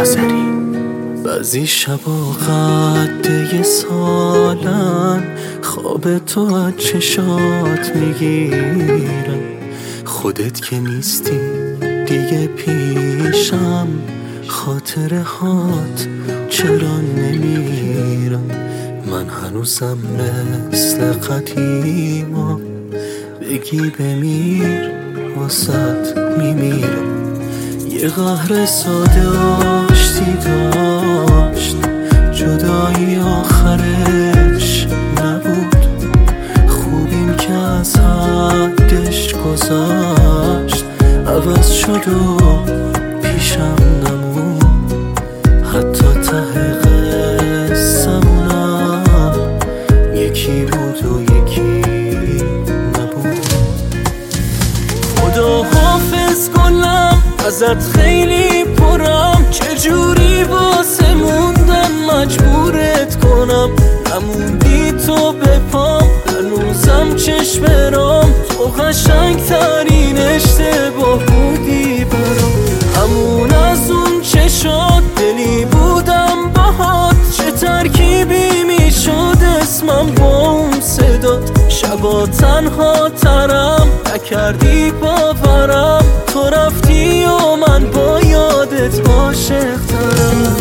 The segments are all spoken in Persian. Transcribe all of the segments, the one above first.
بعضی شبا قده سالن خواب تو از چشات میگیرم، خودت که نیستی دیگه پیشم، خاطره هات چرا نمیرم؟ من هنوزم مثل قدیما، بگی بمیر واسط میمیرم. یه قهر ساده آشتی داشت، جدایی آخرش نبود، خوبیم که از حدش گذشت، عوض شد و پیشم نمود. حتی ته قصه‌مونم یکی بود و یکی نبود. خدا حافظ گلم ازت خیلی پرم، چجوری واسه موندن مجبورت کنم؟ نموندی تو به پام، هنوزم چشم برام، تو قشنگ ترین اشتباه بودی برام. همون از اون چشات دلی بودم باهات، چه ترکیبی میشد اسمم با اون صدات. شبا تنها ترم نکردی باورم، تو رفتی و من با یادت عاشق ترم.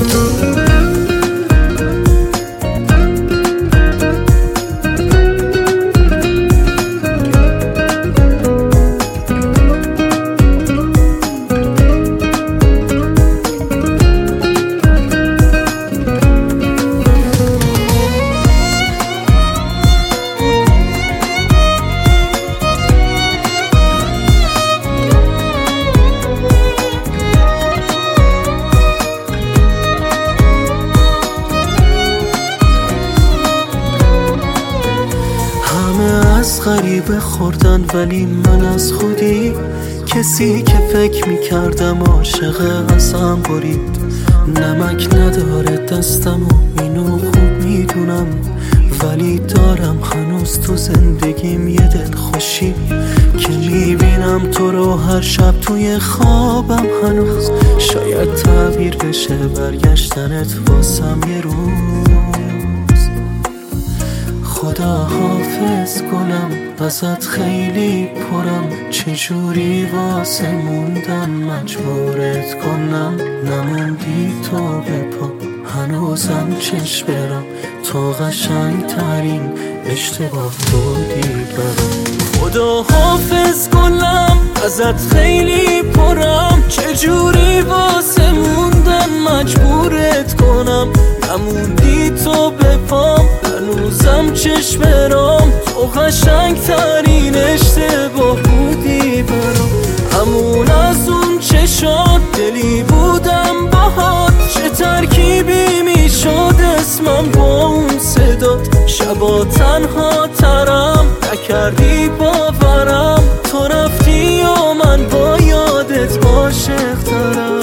از غریبه خوردن ولی من از خودی، کسی که فکر میکردم عاشق ازم برید. نمک نداره دستم و اینو خوب میدونم، ولی دارم هنوز تو زندگیم یه دل خوشی که میبینم تو رو هر شب توی خوابم هنوز. شاید تعبیر بشه برگشتنت واسم یه روز. خدا حافظ گلم ازت خیلی پرم، چجوری واسه موندن مجبورت کنم؟ نموندی تو به پا، هنوزم چشم برم، تو قشنگ ترین اشتباه بودی برام. خدا حافظ گلم ازت خیلی پرم، چجوری واسه موندن مجبورت کنم؟ نموندی تو به پام، هنوزم چشم برام، تو قشنگ ترین اشتباه بودی برام. همون از اون چشات دلی بودم باهات، چه ترکیبی میشد اسمم با اون صدات. شبا تنها ترم نکردی باورم، تو رفتی و من با یادت عاشق ترم.